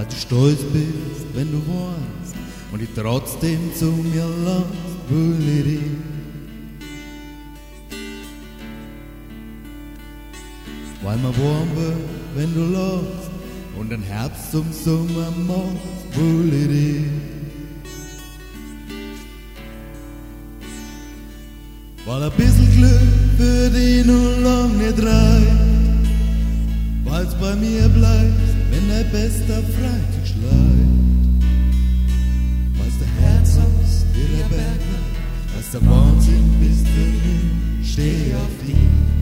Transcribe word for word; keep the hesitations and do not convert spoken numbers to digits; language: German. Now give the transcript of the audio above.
weil du stolz bist, wenn du weinst und dich trotzdem zu mir lässt, Bulli. Weil mir warm wird, wenn du lachst und den Herbst zum Sommer machst, Bulli. Weil ein bisschen Glück für dich noch lang nicht reicht, weil's bei mir bleibt, wenn dein bester Freitag schleicht. Weil's der Herz aus wie der Berg, weil's der Wahnsinn bist für mich, steh auf dich.